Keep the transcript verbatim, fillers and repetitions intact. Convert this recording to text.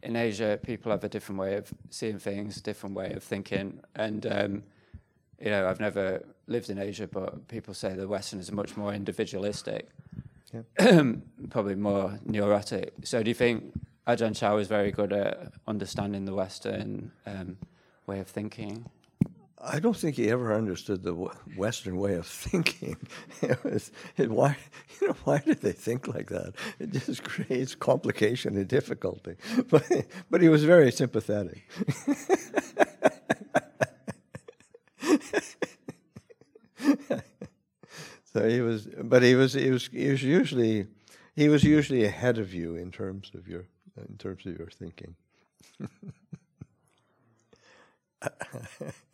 in Asia, people have a different way of seeing things, a different way of thinking. And, um, you know, I've never lived in Asia, but people say the Westerners are much more individualistic, yeah. Probably more neurotic. So do you think Ajahn Chah was very good at understanding the Western um, way of thinking? I don't think he ever understood the Western way of thinking. It was, it, why, you know, why did they think like that? It just creates complication and difficulty. But, but he was very sympathetic. So he was, but he was, he was, he was usually, he was usually ahead of you in terms of your, in terms of your thinking.